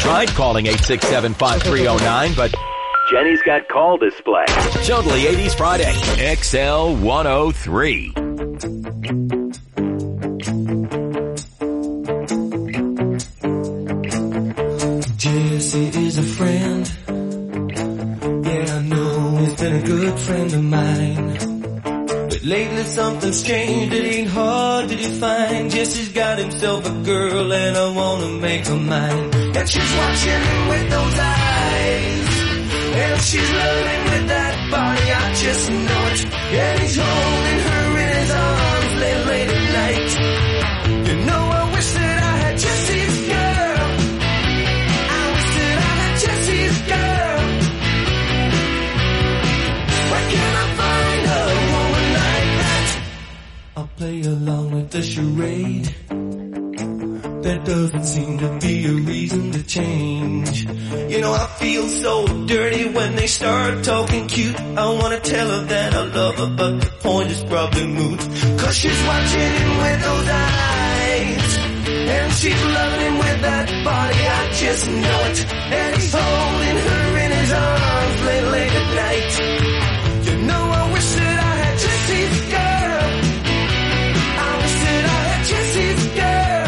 tried calling 867-5309, but Jenny's got call display. Totally 80s Friday, XL 103. Jesse is a friend. Yeah, I know he's been a good friend of mine. But lately something's changed, it ain't hard to define. Jesse's got himself a girl and I wanna make her mine. And she's watching him with those eyes, and she's loving with that body, I just know it. And he's holding her in his arms late at night. You know, I wish that I had Jesse's girl. I wish that I had Jesse's girl. Where can I find a woman like that? I'll play along with the charade. There doesn't seem to be a reason to change. You know, I feel so dirty when they start talking cute. I wanna tell her that I love her, but the point is probably moot. Cause she's watching him with those eyes, and she's loving him with that body, I just know it. And he's holding her in his arms late at night. You know, I wish that I had Jesse's girl. I wish that I had Jesse's girl.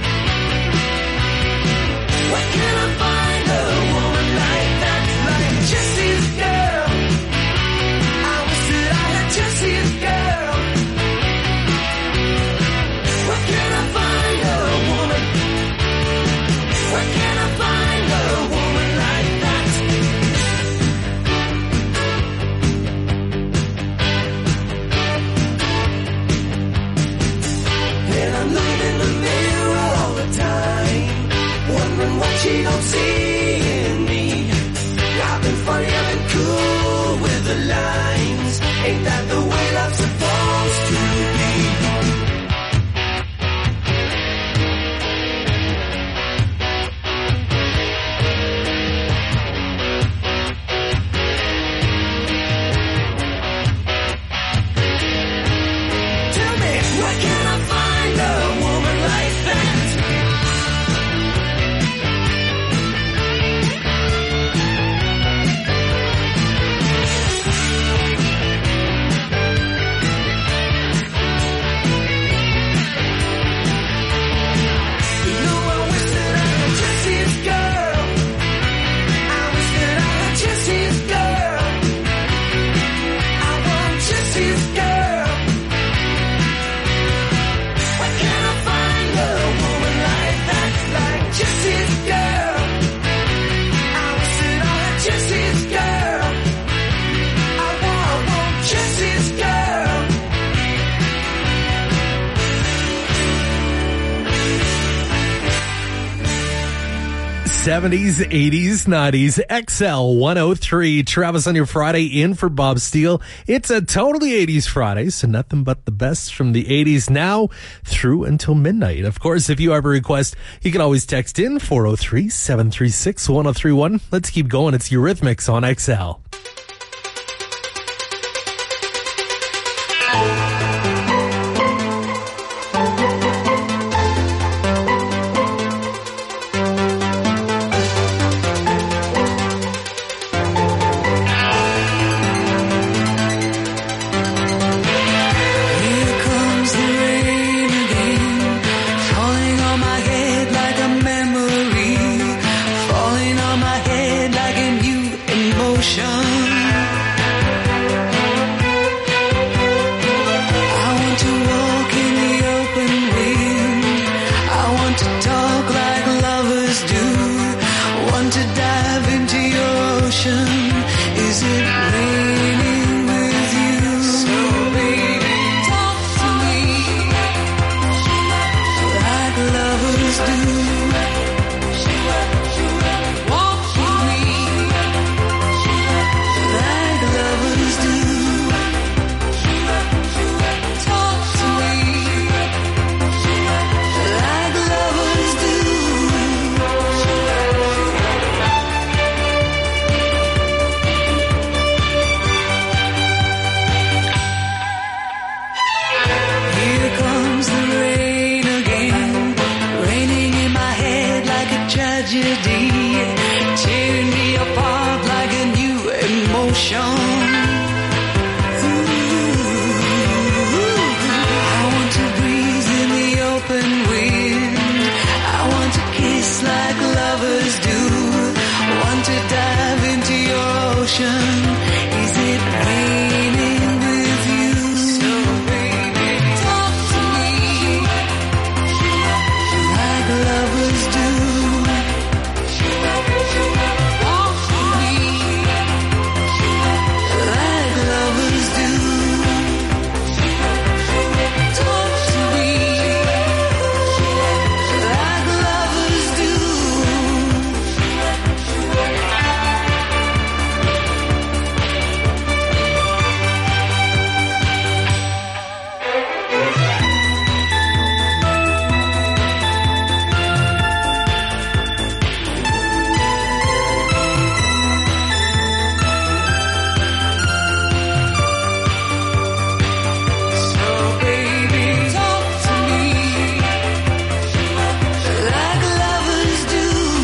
Where can I find a woman like that, like Jesse's girl? I wish that I had Jesse's girl. Where can I find a woman? Where can I find a woman like that? And I'm looking in the mirror all the time, wondering what she don't see in me. I've been funny, I've been cool with the lines. Ain't that the way love's supposed to be? Tell me, where can I find a woman like that? You know, I wish that I had Jesse's girl. I wish that I had Jesse's girl. I want Jesse's girl. Where can I find a woman like that, like Jesse's girl? I wish that I had Jesse's girl. I want Jesse's girl. 70s, 80s, 90s, XL 103. Travis on your Friday, in for Bob Steele. It's a totally 80s Friday, so nothing but the best from the 80s now through until midnight. Of course, if you have a request, you can always text in 403-736-1031. Let's keep going. It's Eurythmics on XL. Here comes the rain again, falling on my head like a memory, falling on my head like a new emotion. ocean. Is it raining with you? So baby, talk to me like lovers do. Walk with me like lovers do. Talk to me like lovers do. So baby, talk to me like lovers do.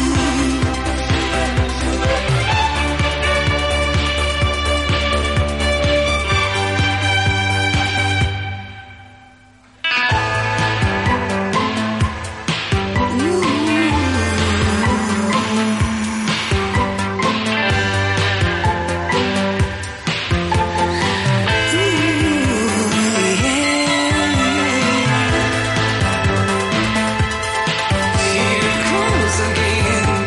Here it comes again.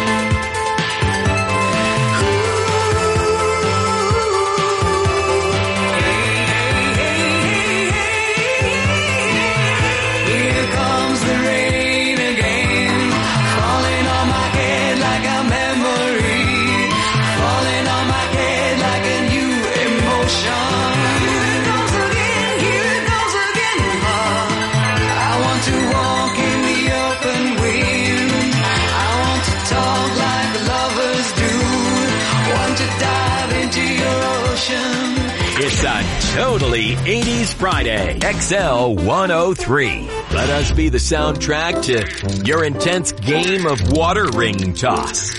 Here comes the rain again, falling on my head like a memory, falling on my head like a new emotion. Here it goes again, here it goes again. I want to walk in the open wind. I want to talk like lovers do. Want to dive into your ocean. It's a totally 80s Friday. XL 103. Let us be the soundtrack to your intense game of water ring toss.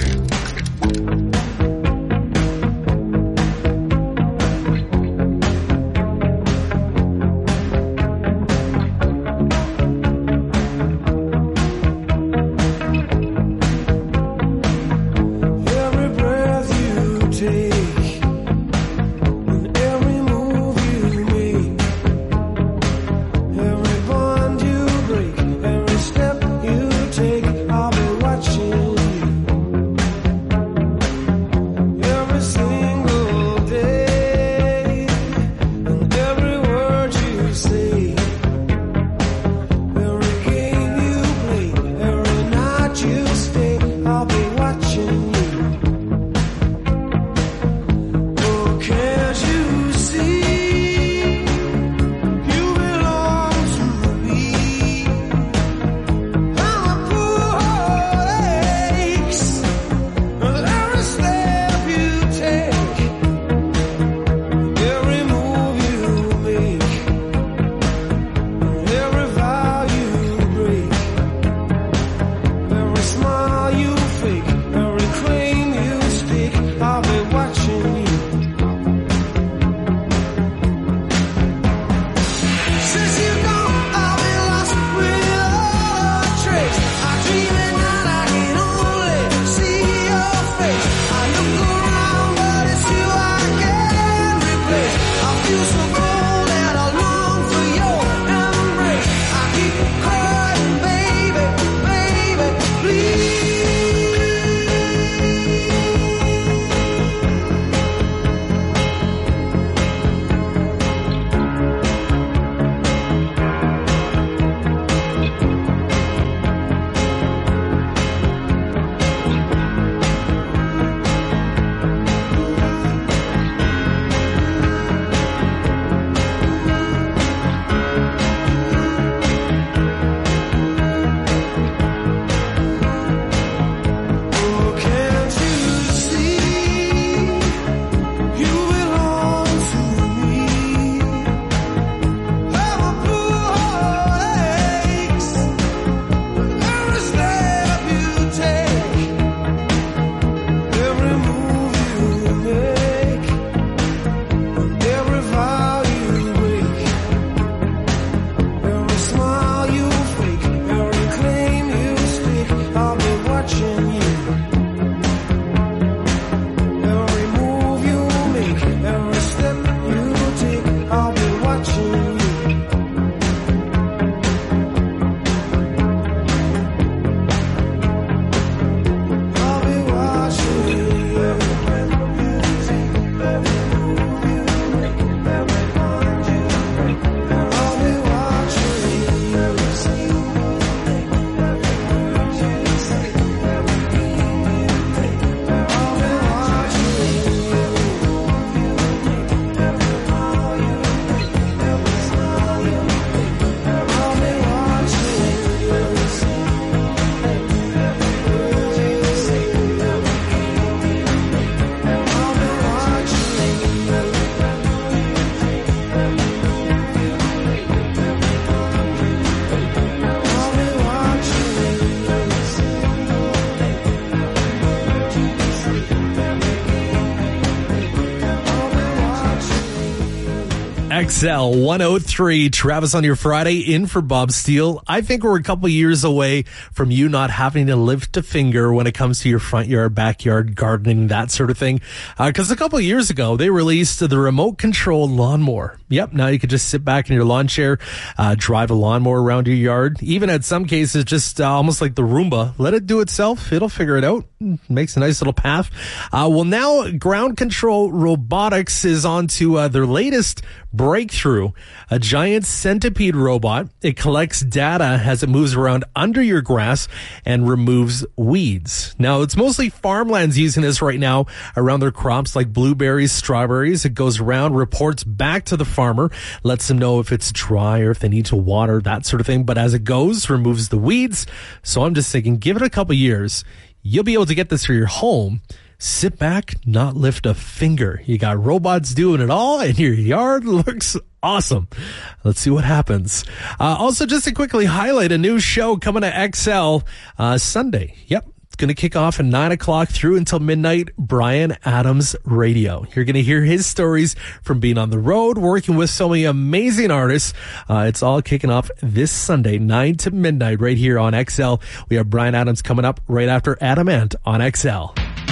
Every breath you take, and every move you make, every bond you break, every step you take, I'll be watching you. XL 103, Travis on your Friday, in for Bob Steele. I think we're a couple years away from you not having to lift a finger when it comes to your front yard, backyard, gardening, that sort of thing. Because a couple of years ago, they released the remote control lawnmower. Yep, now you could just sit back in your lawn chair, drive a lawnmower around your yard. Even at some cases, just almost like the Roomba. Let it do itself. It'll figure it out. Makes a nice little path. Well, now Ground Control Robotics is on to their latest breakthrough, a giant centipede robot. It collects data as it moves around under your grass and removes weeds. Now, it's mostly farmlands using this right now around their crops like blueberries, strawberries. It goes around, reports back to the farmer, lets them know if it's dry or if they need to water, that sort of thing. But as it goes, removes the weeds. So I'm just thinking, give it a couple years, you'll be able to get this for your home. Sit back, not lift a finger. You got robots doing it all, and your yard looks awesome. Let's see what happens. Also, just to quickly highlight a new show coming to XL Sunday. Yep. It's going to kick off at 9 o'clock through until midnight. Bryan Adams Radio. You're going to hear his stories from being on the road, working with so many amazing artists. It's all kicking off this Sunday, 9 to midnight, right here on XL. We have Bryan Adams coming up right after Adam Ant on XL.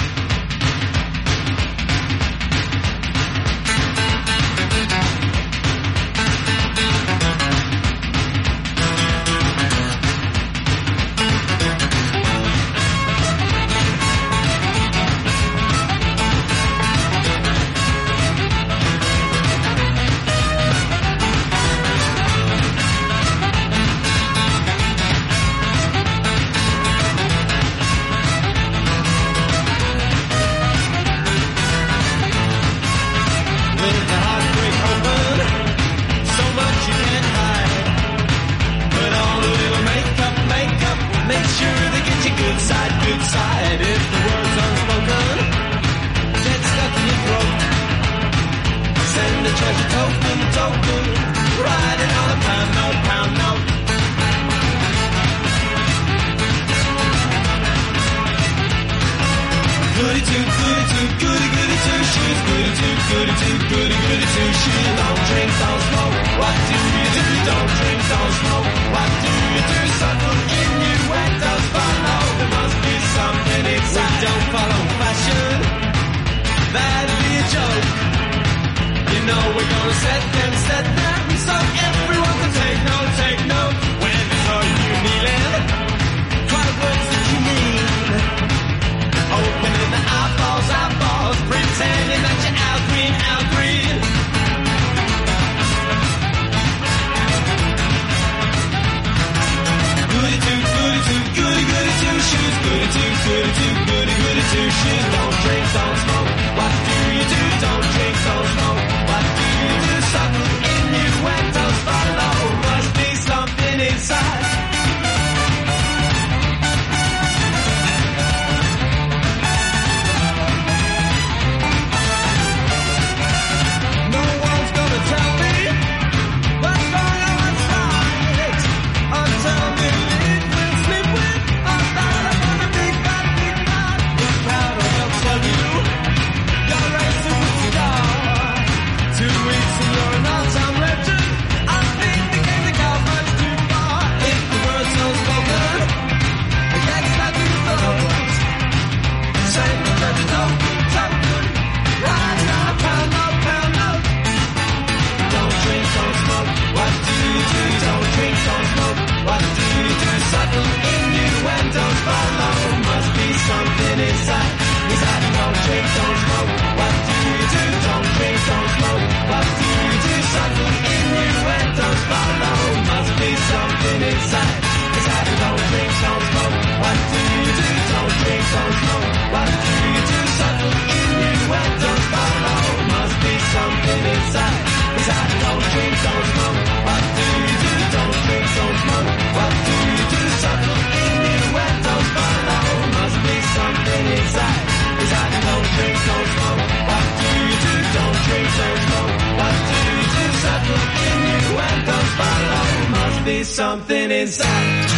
Something inside.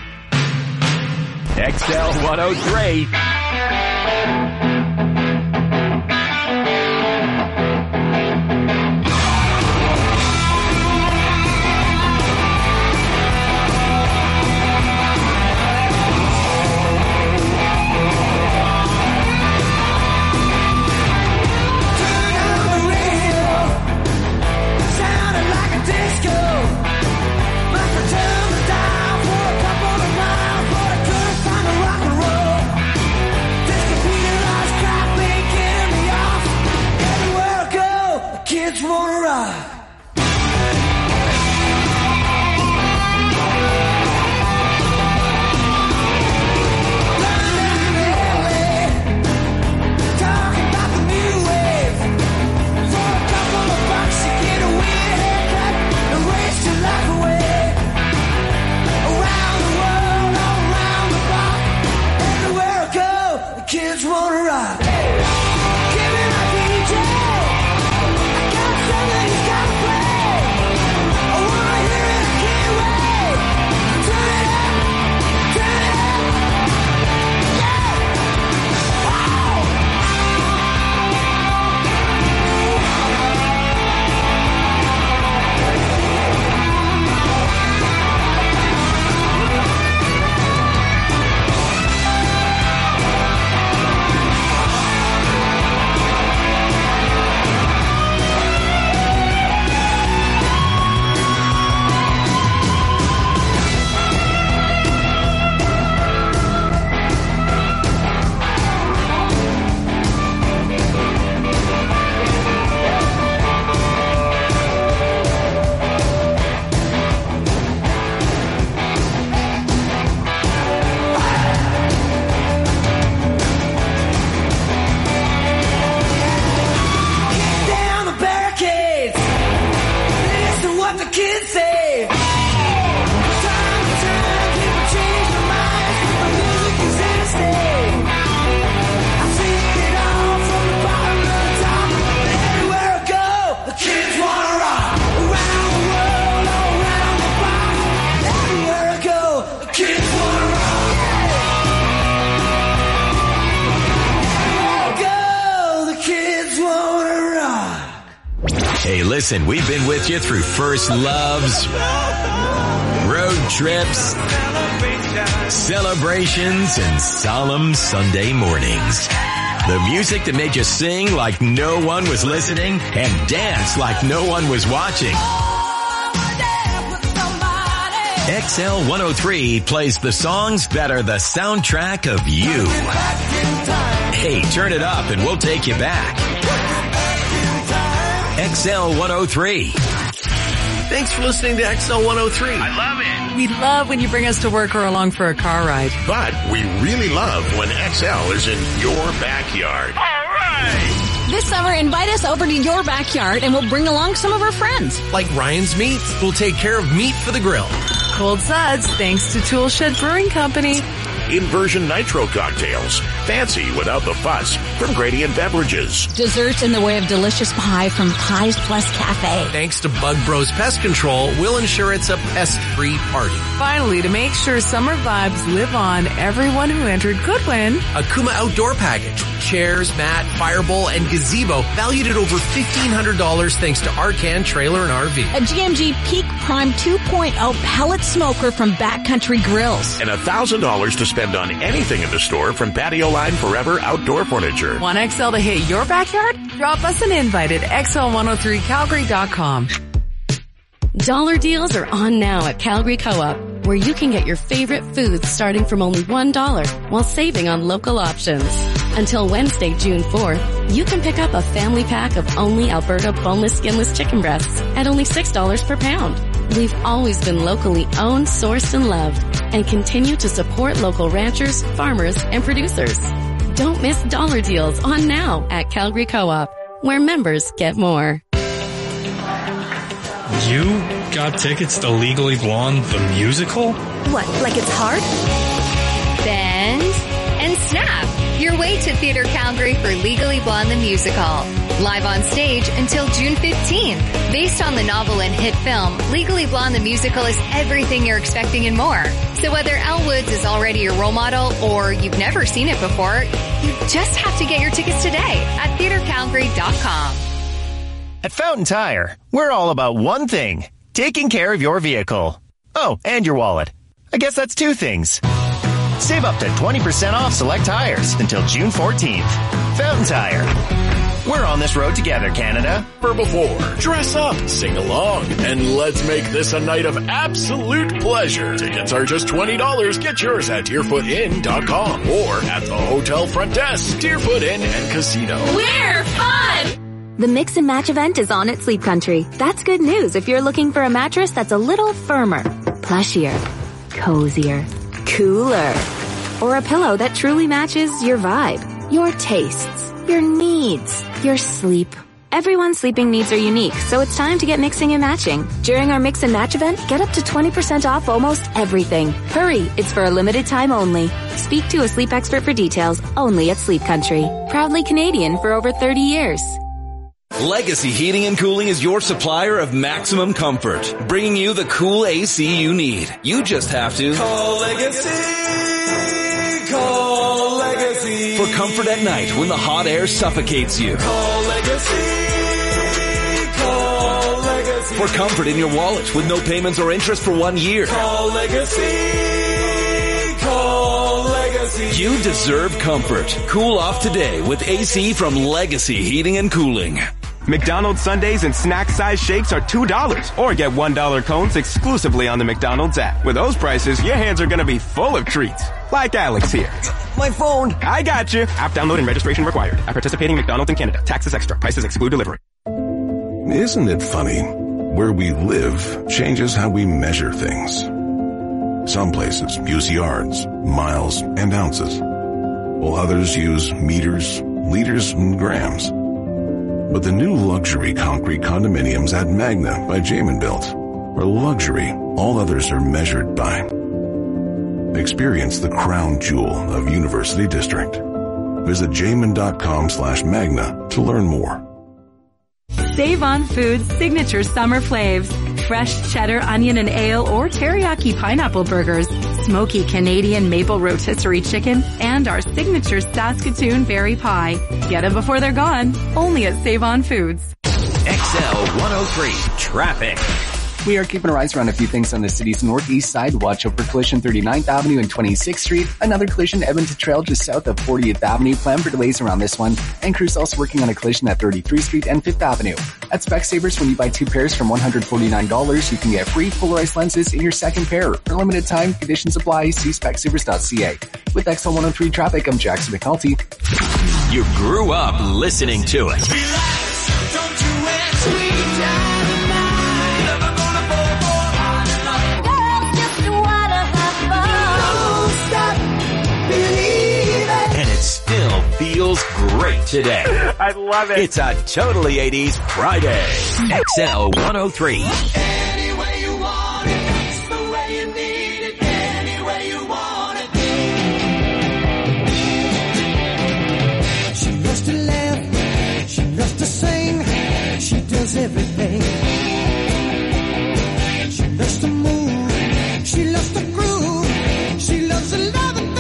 XL 103. rock. Kids wanna rock. Give me my DJ. I got something he's gotta play. I wanna hear it, I can't wait. Turn it up, turn it up. Yeah. Wow. Hey, listen, we've been with you through first loves, road trips, celebrations, and solemn Sunday mornings. The music that made you sing like no one was listening and dance like no one was watching. XL 103 plays the songs that are the soundtrack of you. Hey, turn it up and we'll take you back. XL 103. Thanks for listening to XL 103. I love it. We love when you bring us to work or along for a car ride. But we really love when XL is in your backyard. All right. This summer, invite us over to your backyard and we'll bring along some of our friends. Like Ryan's Meats, we'll take care of meat for the grill. Cold Suds, thanks to Toolshed Brewing Company. Inversion Nitro cocktails. Fancy without the fuss from Gradient Beverages. Desserts in the way of delicious pie from Pies Plus Cafe. Thanks to Bug Bros Pest Control, we'll ensure it's a pest-free party. Finally, to make sure summer vibes live on, everyone who entered could win A Kuma Outdoor Package. Chairs, mat, firebowl, and gazebo valued at over $1,500 thanks to Arcan Trailer and RV. A GMG Peak Prime 2.0 pellet smoker from Backcountry Grills. And $1,000 to spend on anything in the store from Patio Line Forever Outdoor Furniture. Want XL to hit your backyard? Drop us an invite at XL103Calgary.com. Dollar deals are on now at Calgary Co-op, where you can get your favorite foods starting from only $1 while saving on local options. Until Wednesday, June 4th, you can pick up a family pack of only Alberta boneless, skinless chicken breasts at only $6 per pound. We've always been locally owned, sourced, and loved, and continue to support local ranchers, farmers, and producers. Don't miss dollar deals on now at Calgary Co-op, where members get more. You got tickets to Legally Blonde, the musical? What, like it's hard? Bend and snap your way to Theatre Calgary for Legally Blonde, the musical. Live on stage until June 15th. Based on the novel and hit film, Legally Blonde, the musical is everything you're expecting and more. So whether Elle Woods is already your role model or you've never seen it before, you just have to get your tickets today at theatrecalgary.com. At Fountain Tire, we're all about one thing, taking care of your vehicle. Oh, and your wallet. I guess that's two things. Save up to 20% off select tires until June 14th. Fountain Tire. We're on this road together, Canada. For before, dress up, sing along, and let's make this a night of absolute pleasure. Tickets are just $20. Get yours at deerfootin.com or at the hotel front desk, Deerfoot Inn and Casino. We're fun! The Mix and Match event is on at Sleep Country. That's good news if you're looking for a mattress that's a little firmer, plushier, cozier, cooler, or a pillow that truly matches your vibe, your tastes, your needs, your sleep. Everyone's sleeping needs are unique, so it's time to get mixing and matching. During our Mix and Match event, get up to 20% off almost everything. Hurry, it's for a limited time only. Speak to a sleep expert for details, only at Sleep Country. Proudly Canadian for over 30 years. Legacy Heating and Cooling is your supplier of maximum comfort, bringing you the cool AC you need. You just have to call Legacy. Call Legacy. For comfort at night when the hot air suffocates you. Call Legacy. Call Legacy. For comfort in your wallet with no payments or interest for 1 year. Call Legacy. Call Legacy. You deserve comfort. Cool off today with AC from Legacy Heating and Cooling. McDonald's sundaes and snack-size shakes are $2, or get $1 cones exclusively on the McDonald's app. With those prices, your hands are gonna be full of treats. Like Alex here. My phone. I got you. App download and registration required. At participating McDonald's in Canada. Taxes extra. Prices exclude delivery. Isn't it funny? Where we live changes how we measure things. Some places use yards, miles, and ounces, while others use meters, liters, and grams. But the new luxury concrete condominiums at Magna by Jamin Built are luxury all others are measured by. Experience the crown jewel of University District. Visit jamin.com/magna to learn more. Save on Foods signature summer flavs. Fresh cheddar, onion, and ale or teriyaki pineapple burgers, smoky Canadian maple rotisserie chicken, and our signature Saskatoon berry pie. Get them before they're gone. Only at Save on Foods. XL 103 Traffic. We are keeping our eyes around a few things on the city's northeast side. Watch out for collision 39th Avenue and 26th Street. Another collision Edmonton Trail just south of 40th Avenue. Plan for delays around this one. And crews also working on a collision at 33rd Street and 5th Avenue. At Specsavers, when you buy 2 pairs from $149, you can get free polarized lenses in your second pair. For limited time, conditions apply. See specsavers.ca. With XL 103 Traffic, I'm Jackson McNulty. You grew up listening to it. Relax, don't you ask me down. Still feels great today. I love it. It's a totally 80s Friday. XL 103. Any way you want it. It's the way you need it. Any way you want it. She loves to laugh. She loves to sing. She does everything. She loves to move. She loves to groove. She loves a lot of things.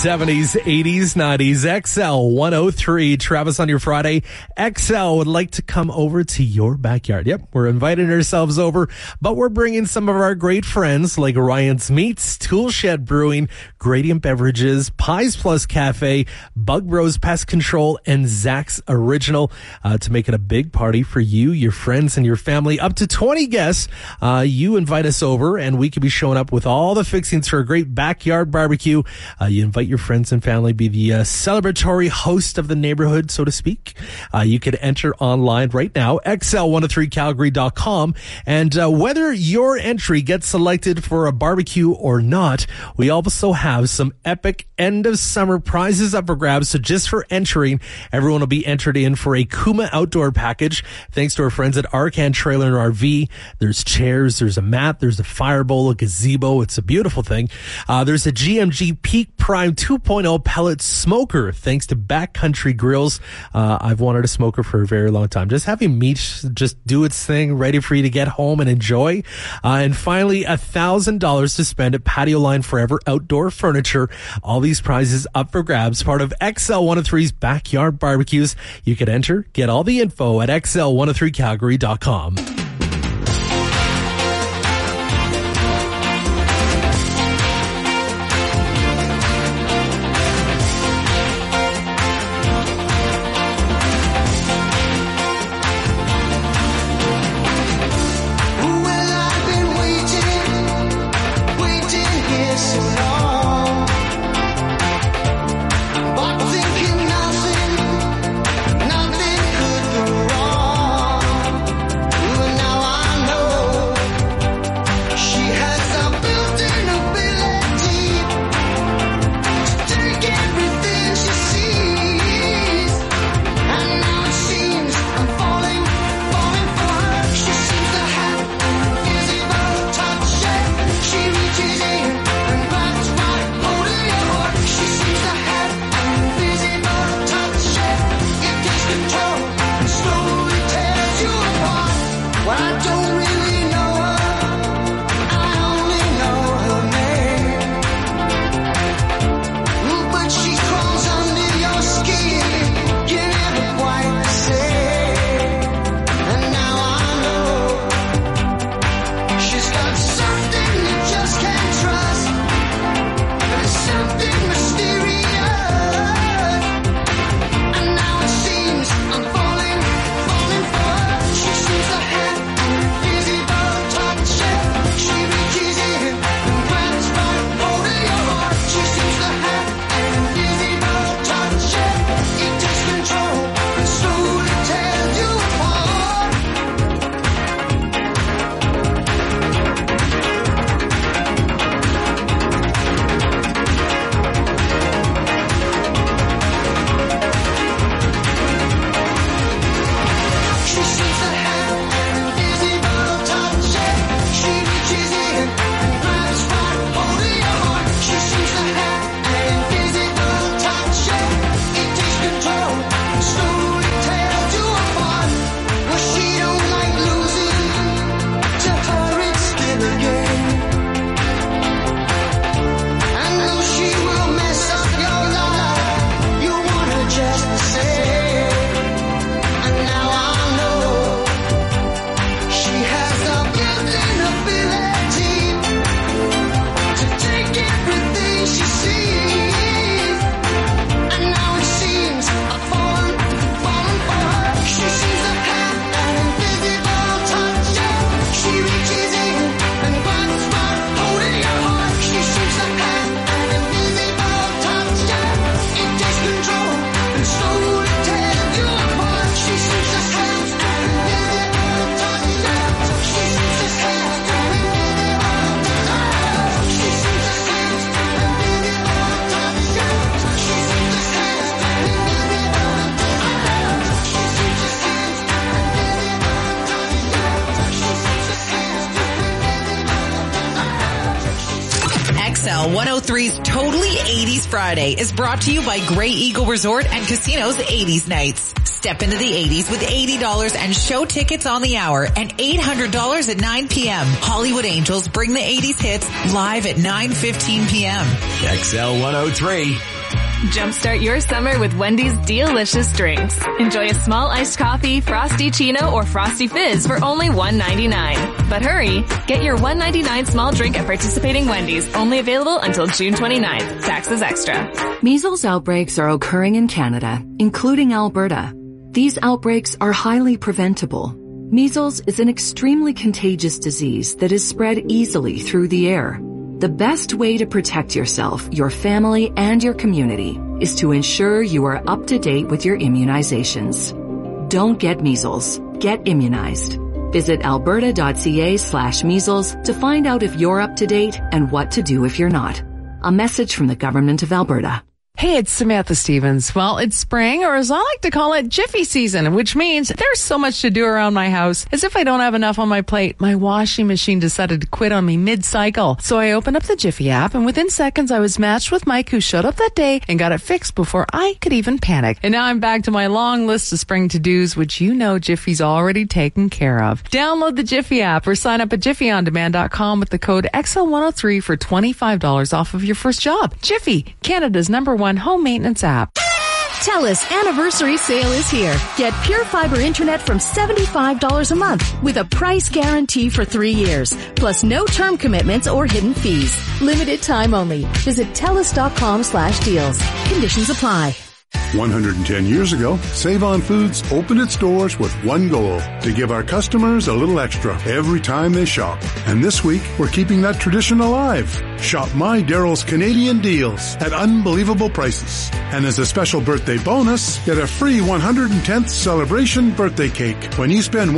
70s, 80s, 90s, XL 103. Travis on your Friday. XL would like to come over to your backyard. Yep, we're inviting ourselves over, but we're bringing some of our great friends like Ryan's Meats, Tool Shed Brewing, Gradient Beverages, Pies Plus Cafe, Bug Bros Pest Control, and Zach's Original to make it a big party for you, your friends, and your family. Up to 20 guests. You invite us over, and we could be showing up with all the fixings for a great backyard barbecue. You invite your friends and family, be the celebratory host of the neighborhood, so to speak. You can enter online right now, xl103calgary.com. And whether your entry gets selected for a barbecue or not, we also have some epic end of summer prizes up for grabs. So just for entering, everyone will be entered in for a Kuma outdoor package. Thanks to our friends at Arcan Trailer and RV. There's chairs, there's a mat, there's a fire bowl, a gazebo. It's a beautiful thing. There's a GMG Peak Prime 2.0 pellet smoker, thanks to Backcountry Grills. I've wanted a smoker for a very long time. Just having meat just do its thing, ready for you to get home and enjoy. And finally, $1,000 to spend at Patio Line Forever Outdoor Furniture. All these prizes up for grabs, part of XL 103's Backyard Barbecues. You can enter, get all the info at xl103calgary.com. XL 103's Totally 80s Friday is brought to you by Grey Eagle Resort and Casino's 80s Nights. Step into the 80s with $80 and show tickets on the hour and $800 at 9 p.m. Hollywood Angels bring the 80s hits live at 9:15 p.m. XL 103. Jumpstart your summer with Wendy's delicious drinks. Enjoy a small iced coffee, Frosty Chino, or Frosty Fizz for only $1.99. But hurry, get your $1.99 small drink at participating Wendy's, only available until June 29th. Taxes extra. Measles outbreaks are occurring in Canada, including Alberta. These outbreaks are highly preventable. Measles is an extremely contagious disease that is spread easily through the air. The best way to protect yourself, your family, and your community is to ensure you are up to date with your immunizations. Don't get measles. Get immunized. Visit alberta.ca/measles to find out if you're up to date and what to do if you're not. A message from the Government of Alberta. Hey, it's Samantha Stevens. Well, it's spring, or as I like to call it, Jiffy season, which means there's so much to do around my house. As if I don't have enough on my plate, my washing machine decided to quit on me mid-cycle. So I opened up the Jiffy app, and within seconds I was matched with Mike, who showed up that day and got it fixed before I could even panic. And now I'm back to my long list of spring to-dos, which you know Jiffy's already taken care of. Download the Jiffy app or sign up at jiffyondemand.com with the code XL103 for $25 off of your first job. Jiffy, Canada's #1 home maintenance app. TELUS anniversary sale is here. Get Pure Fiber Internet from $75 a month with a price guarantee for 3 years, plus no term commitments or hidden fees. Limited time only. Visit TELUS.com/deals. Conditions apply. 110 years ago, Save-On Foods opened its doors with one goal, to give our customers a little extra every time they shop. And this week, we're keeping that tradition alive. Shop My Daryl's Canadian deals at unbelievable prices. And as a special birthday bonus, get a free 110th celebration birthday cake when you spend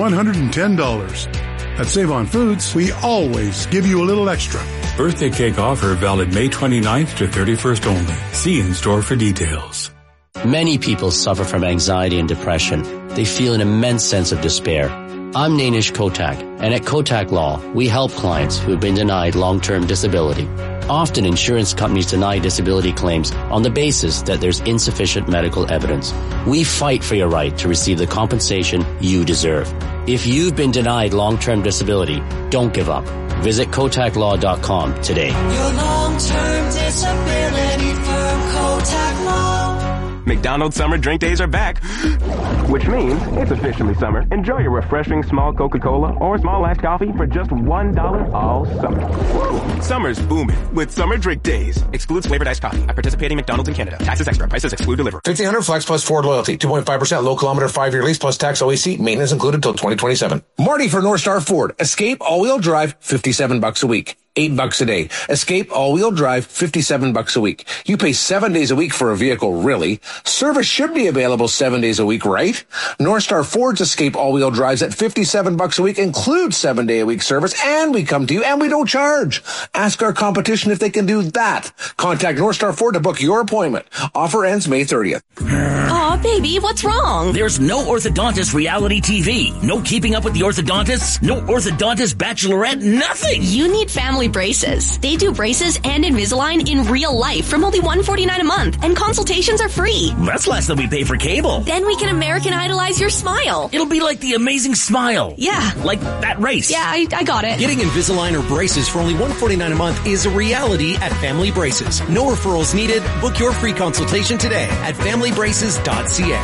$110. At Save-On Foods, we always give you a little extra. Birthday cake offer valid May 29th to 31st only. See in-store for details. Many people suffer from anxiety and depression. They feel an immense sense of despair. I'm Nainish Kotak, and at Kotak Law, we help clients who have been denied long-term disability. Often insurance companies deny disability claims on the basis that there's insufficient medical evidence. We fight for your right to receive the compensation you deserve. If you've been denied long-term disability, don't give up. Visit KotakLaw.com today. Your long-term disability firm, Kotak Law. McDonald's summer drink days are back, which means it's officially summer. Enjoy your refreshing small Coca-Cola or small iced coffee for just $1 all summer. Summer's booming with summer drink days. Excludes flavored iced coffee at participating McDonald's in Canada. Taxes extra. Prices exclude delivery. 1,500 flex plus Ford loyalty. 2.5% low kilometer 5-year lease plus tax OAC. Maintenance included till 2027. Marty for North Star Ford. Escape all-wheel drive, $57 a week. $8 a day. Escape all-wheel drive, $57 a week. You pay 7 days a week for a vehicle, really. Service should be available 7 days a week, right? North Star Ford's Escape all-wheel drives at $57 a week includes 7-day-a-week service, and we come to you and we don't charge. Ask our competition if they can do that. Contact North Star Ford to book your appointment. Offer ends May 30th. Aw, baby, what's wrong? There's no Orthodontist reality TV. No Keeping Up with the Orthodontists. No Orthodontist Bachelorette. Nothing. You need family braces. They do braces and Invisalign in real life from only $149 a month, and consultations are free. That's less than we pay for cable. Then we can American Idolize your smile. It'll be like the Amazing Smile. Yeah. Like that race. Yeah, I got it. Getting Invisalign or braces for only $149 a month is a reality at Family Braces. No referrals needed. Book your free consultation today at familybraces.ca.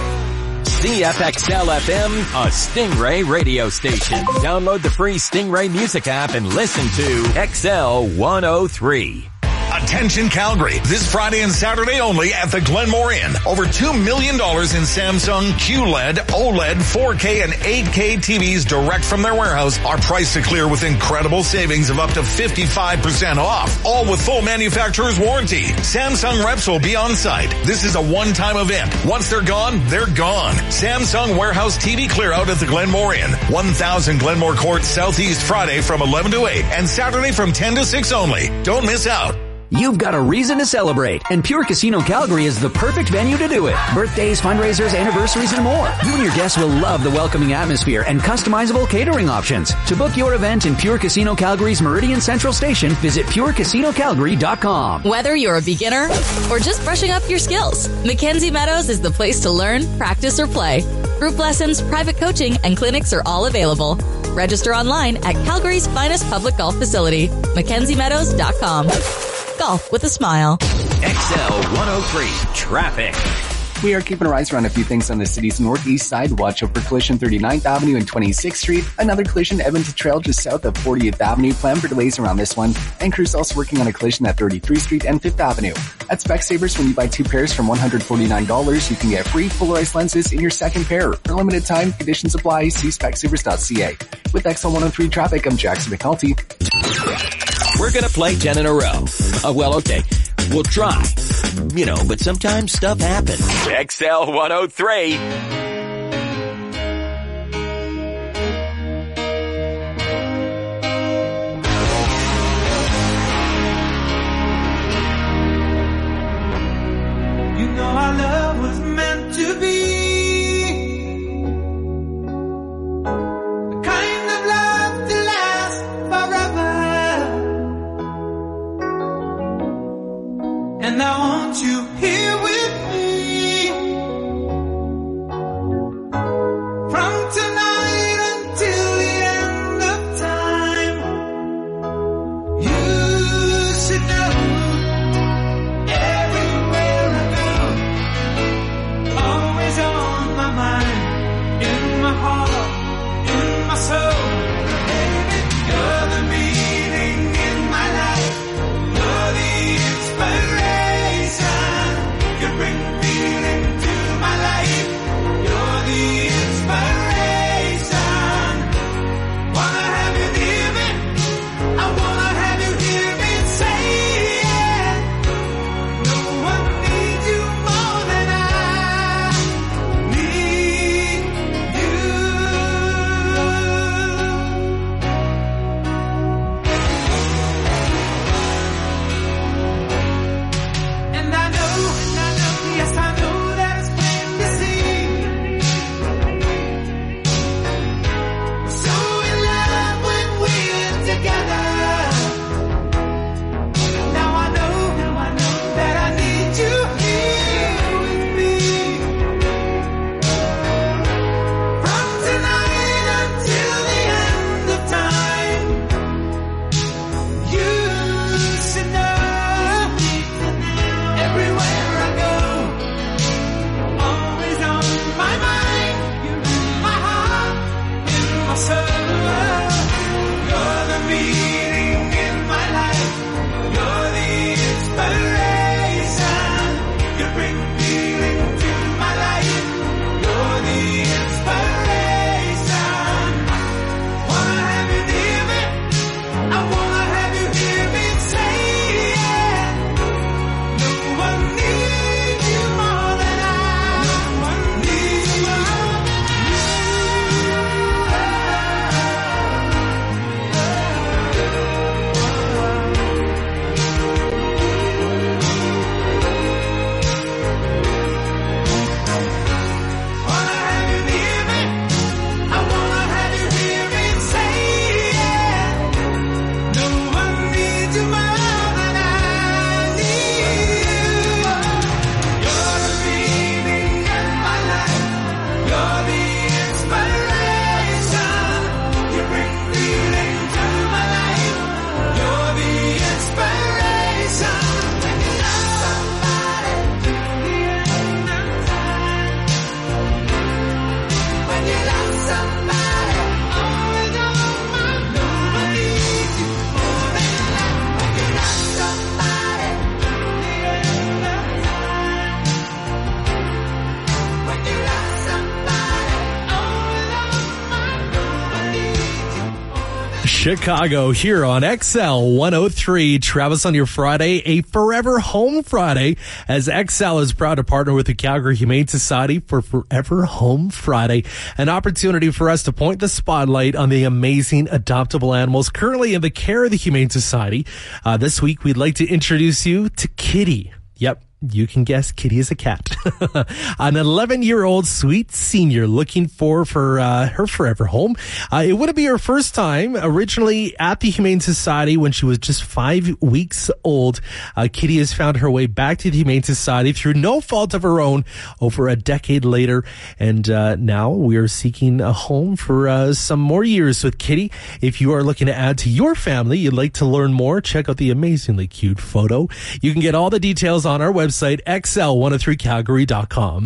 CFXL FM, a Stingray radio station. Download the free Stingray music app and listen to XL 103. Attention Calgary. This Friday and Saturday only at the Glenmore Inn. Over $2 million in Samsung QLED, OLED, 4K, and 8K TVs direct from their warehouse are priced to clear with incredible savings of up to 55% off. All with full manufacturer's warranty. Samsung reps will be on site. This is a one-time event. Once they're gone, they're gone. Samsung Warehouse TV clear out at the Glenmore Inn. 1000 Glenmore Court Southeast Friday from 11 to 8 and Saturday from 10 to 6 only. Don't miss out. You've got a reason to celebrate, and Pure Casino Calgary is the perfect venue to do it. Birthdays, fundraisers, anniversaries, and more. You and your guests will love the welcoming atmosphere and customizable catering options. To book your event in Pure Casino Calgary's Meridian Central Station, visit purecasino.calgary.com. Whether you're a beginner or just brushing up your skills, Mackenzie Meadows is the place to learn, practice, or play. Group lessons, private coaching, and clinics are all available. Register online at Calgary's finest public golf facility, MackenzieMeadows.com. Golf with a smile. XL 103 traffic. We are keeping our eyes around a few things on the city's northeast side. Watch out for collision 39th Avenue and 26th Street. Another collision Edmonton Trail just south of 40th Avenue. Plan for delays around this one. And crews also working on a collision at 33th Street and 5th Avenue. At Specsavers, when you buy 2 pairs from $149, you can get free polarized lenses in your second pair. For a limited time, conditions apply. See specsavers.ca. With XL 103 traffic, I'm Jackson McNulty. We're gonna play 10 in a row. Well, okay. We'll try. You know, but sometimes stuff happens. XL 103. You know our love was meant to be the kind of love to last forever. And I want you here with me from tonight until the end of time. You should know everywhere I go, always on my mind, in my heart, in my soul. You're the meaning in my life. You're the inspiration. You bring feeling to my life. You're the inspiration. Wanna have you near me. I wanna have you hear me say it. No one needs you more than I need you. And I know, yes I know that it's plain to see. So in love when we're together. Now I know that I need you here with me. From tonight until the end of time. You should know everywhere I go, always on my mind, you're in my heart, in my soul. You're the meaning in my life. You're the inspiration. You bring feeling to my life. You're the inspiration. Wanna have you near me. I wanna have you hear me say it. No one needs you more than I. No one needs you more than Wanna have you near me. I wanna have you hear me say it. No one needs you more than I need you. You're the meaning in my life. You're the inspiration. You bring feeling to my life. You're the inspiration. When you love somebody to the end of time. When you love somebody, always on my mind. No one needs you more than that. When you love somebody to the end of time. When you love somebody, always on my mind. No one needs you more than Chicago here on XL 103. Travis on your Friday, a Forever Home Friday, as XL is proud to partner with the Calgary Humane Society for Forever Home Friday, an opportunity for us to point the spotlight on the amazing adoptable animals currently in the care of the Humane Society. This week, we'd like to introduce you to Kitty. Yep. You can guess, Kitty is a cat. An 11-year-old sweet senior looking for her forever home. It wouldn't be her first time. Originally at the Humane Society when she was just 5 weeks old, Kitty has found her way back to the Humane Society through no fault of her own over a decade later. And now we are seeking a home for some more years with Kitty. If you are looking to add to your family, you'd like to learn more, check out the amazingly cute photo. You can get all the details on our website, xl103calgary.com.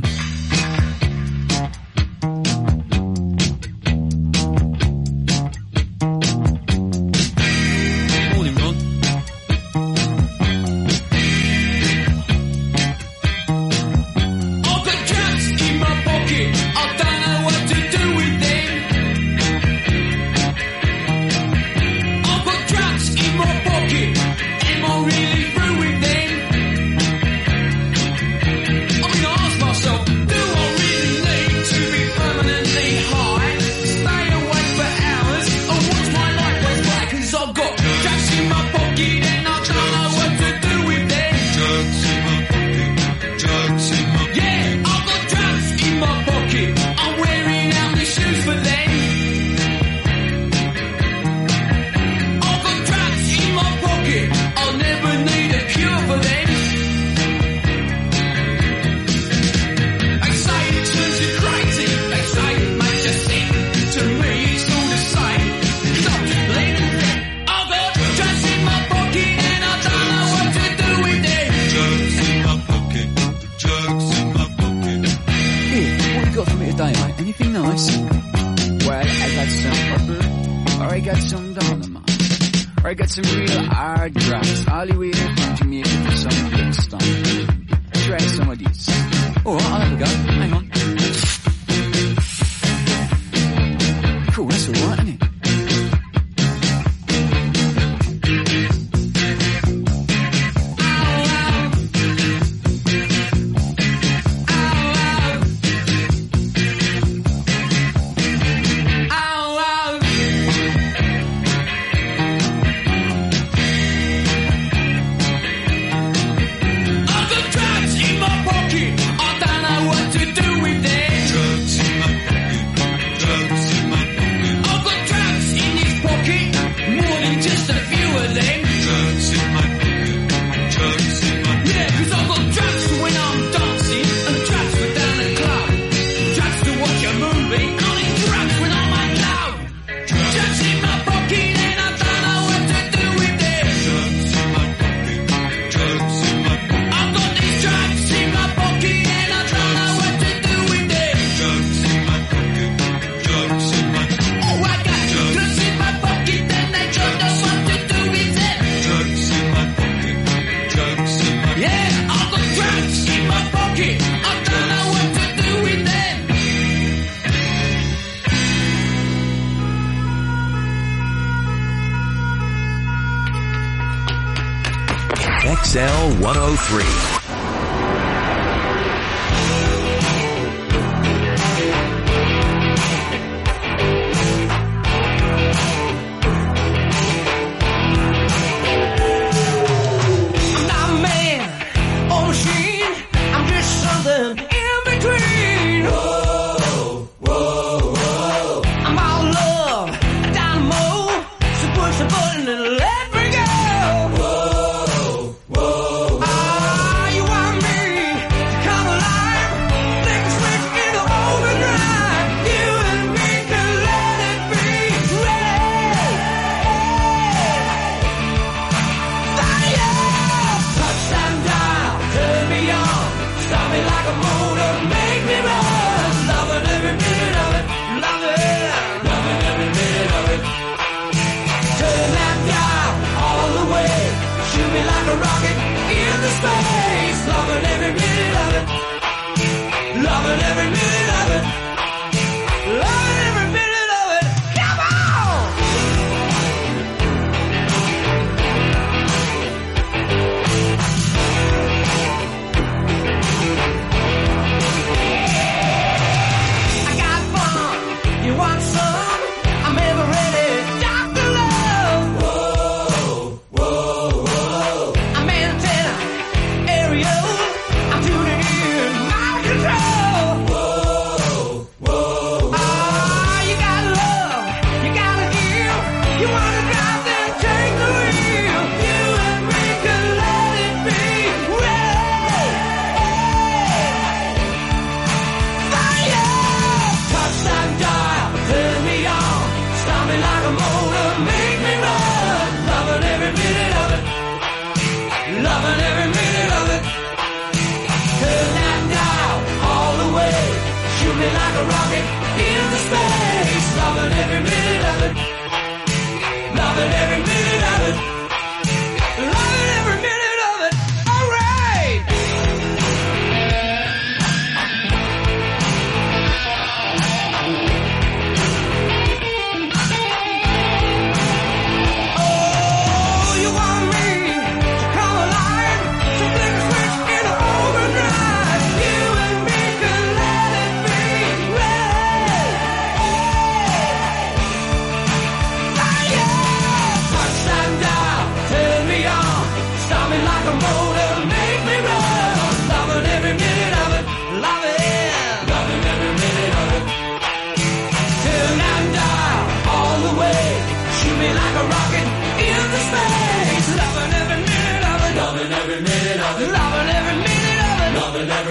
Anything nice? Well, I got some pepper, or I got some dynamite, or I got some real hard drugs. All the way to make it for some good stuff. Try some of these. Oh, I'll have a go. Hang on. Cool, that's alright, isn't it? XL 103.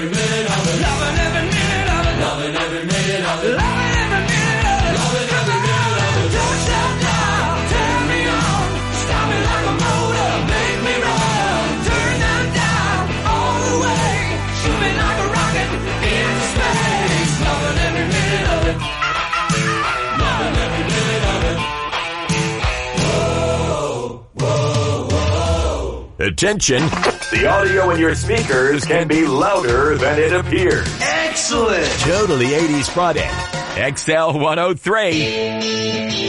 every minute of it. Loving every minute of it. Loving every minute of it. Loving every minute of it. Loving every minute of it. Don't stop now. Turn me on. Stop me like a motor. Make me run. Turn them down all the way. Shoot me like a rocket into space. Loving every minute of it. Loving every minute of it. Whoa, whoa, whoa. Attention, the audio in your speakers can be louder than it appears. Excellent. Totally 80s Friday. XL 103.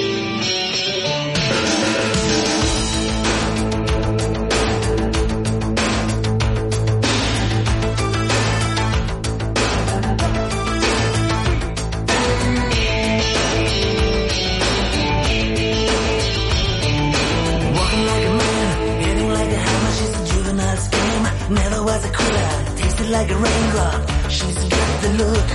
Never was a quitter, tasted like a raindrop. She's got the look.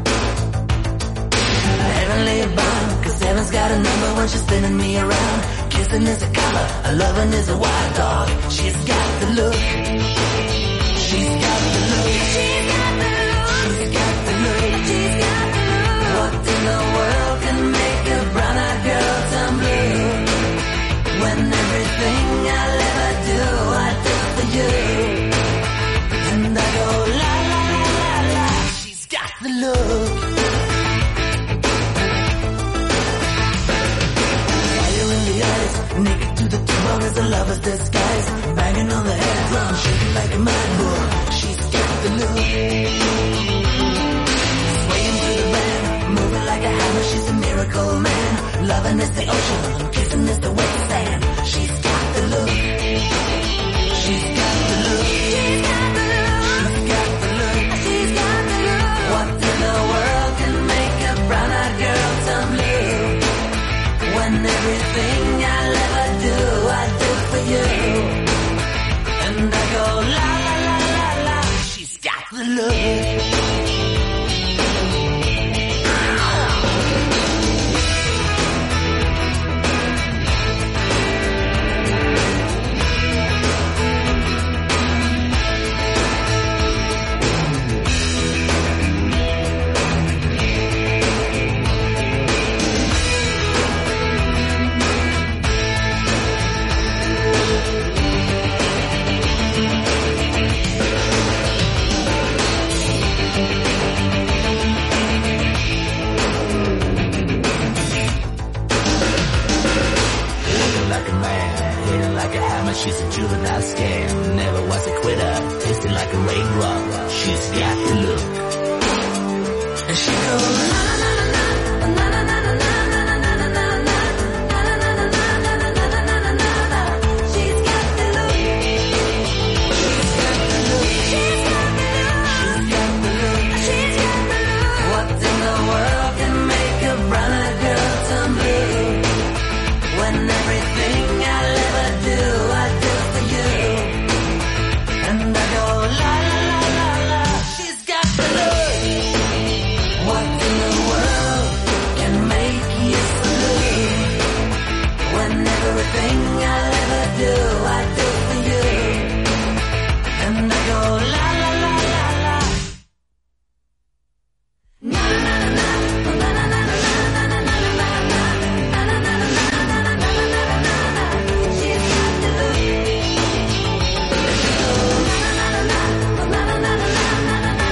Heavenly bound, cause heaven's got a number when she's spinning me around. Kissing is a color, a loving is a wild dog. She's got the look. She's got the look. She's got the look. She's got the look. She's got the look. What in the world can make a brown-eyed girl turn blue? When everything I'll ever do, I do for you. And I go la la la la la. She's got the look. Fire in the eyes, naked to the bone as a lover's disguise. Banging on the head drum, shaking like a mad bull. She's got the look. Swaying through the band, moving like a hammer. She's a miracle man. Loving is the ocean, kissing is the wet sand. She's got the look. She's got the look. She's got the look. What in the world can make a brown-eyed girl turn blue? When everything I'll ever do, I do for you. And I go la la la la la. She's got the look. She's a juvenile scam, never was a quitter, tasted like a raindrop. She's got the look. And she goes na na na na na na na na na na na na na. She's got the look. She's got the look. She's got the look. She's got the look. What in the world can make a brown-eyed girl turn blue? When everything I'll ever do, I do for you. And I go la la la la la. She's got the look. What in the world can make you blue? When everything I'll ever do, I do for you. And I go la la la la la. Na na na na na na na na na na na na na na. She's got the look. She goes na na na na na na na na na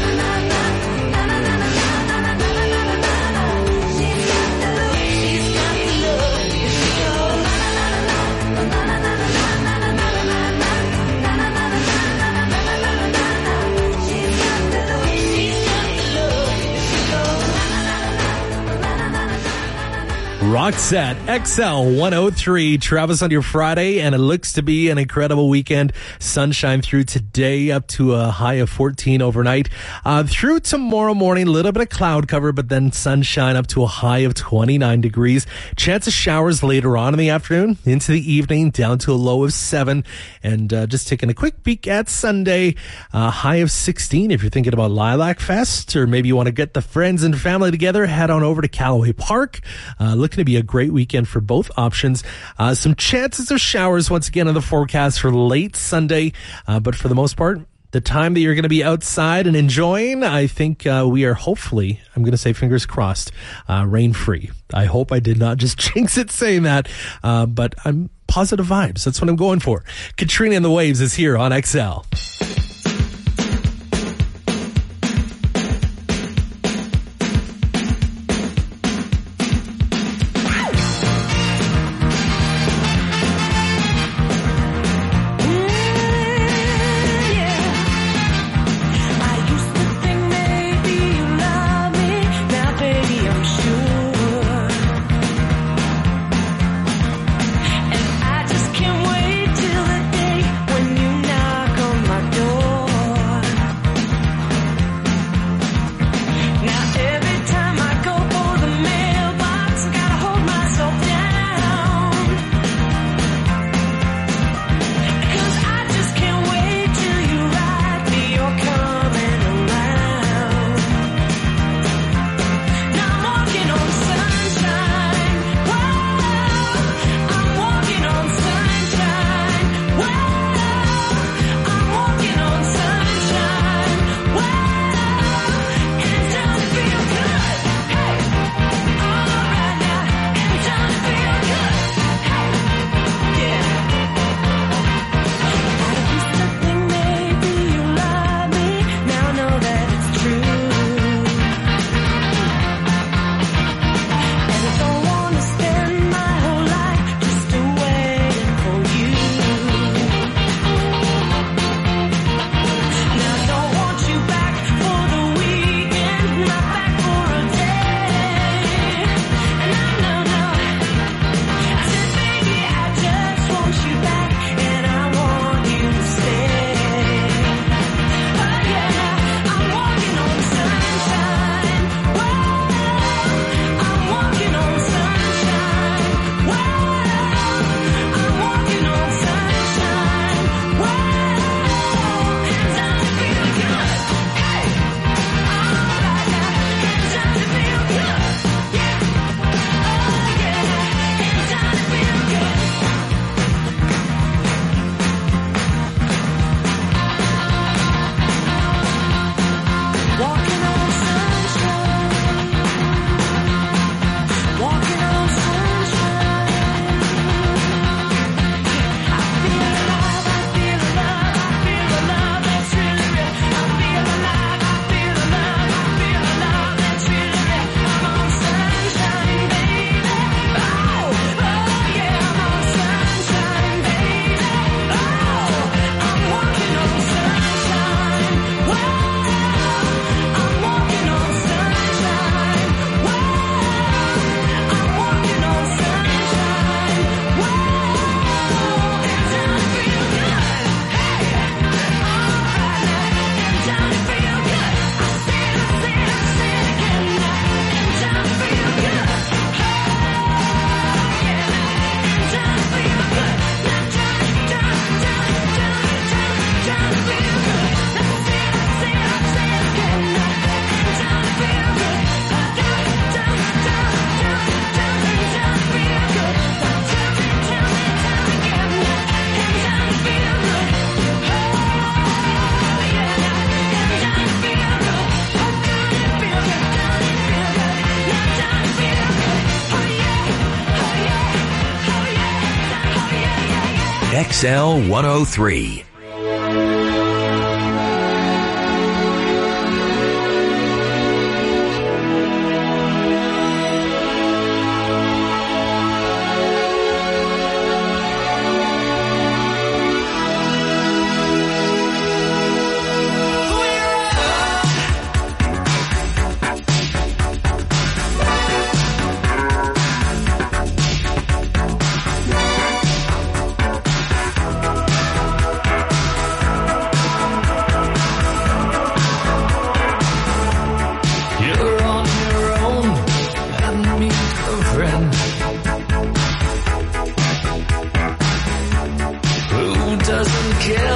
na. She's got the look. She's got the look. She goes na na na na na na na na na na na. She's got the look. She's got the look. She goes na na na na na na. Roxette, XL 103, Travis on your Friday, and it looks to be an incredible weekend. Sunshine through today, up to a high of 14 overnight. Through tomorrow morning, a little bit of cloud cover, but then sunshine up to a high of 29 degrees. Chance of showers later on in the afternoon, into the evening, down to a low of 7. And just taking a quick peek at Sunday, high of 16. If you're thinking about Lilac Fest, or maybe you want to get the friends and family together, head on over to Callaway Park. Looking to be a great weekend for both options. Some chances of showers once again in the forecast for late Sunday, but for the most part, the time that you're going to be outside and enjoying. I think we are hopefully, I'm going to say fingers crossed, rain-free. I hope I did not just jinx it saying that, but I'm positive vibes. That's what I'm going for. Katrina and the Waves is here on XL. XL 103. Doesn't care